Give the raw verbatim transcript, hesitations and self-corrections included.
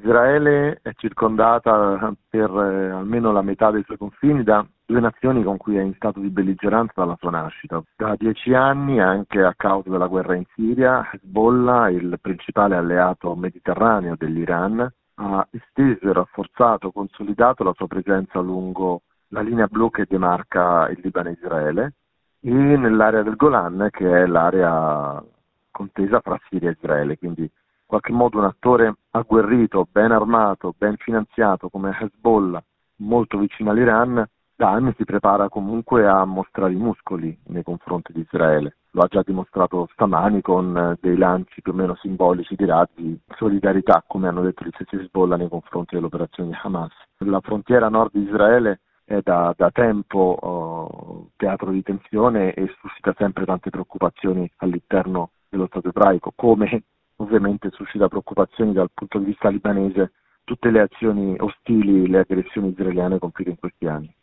Israele è circondata per eh, almeno la metà dei suoi confini da due nazioni con cui è in stato di belligeranza dalla sua nascita. Da dieci anni, anche a causa della guerra in Siria, Hezbollah, il principale alleato mediterraneo dell'Iran, ha esteso, rafforzato, consolidato la sua presenza lungo la linea blu che demarca il Libano e Israele e nell'area del Golan, che è l'area contesa fra Siria e Israele, quindi in qualche modo un attore agguerrito, ben armato, ben finanziato come Hezbollah, molto vicino all'Iran, da anni si prepara comunque a mostrare i muscoli nei confronti di Israele. Lo ha già dimostrato stamani con dei lanci più o meno simbolici di razzi, solidarietà, come hanno detto gli stessi Hezbollah nei confronti dell'operazione di Hamas. La frontiera nord di Israele è da, da tempo oh, teatro di tensione e suscita sempre tante preoccupazioni all'interno dello Stato ebraico, come ovviamente suscita preoccupazioni dal punto di vista libanese tutte le azioni ostili, le aggressioni israeliane compiute in questi anni.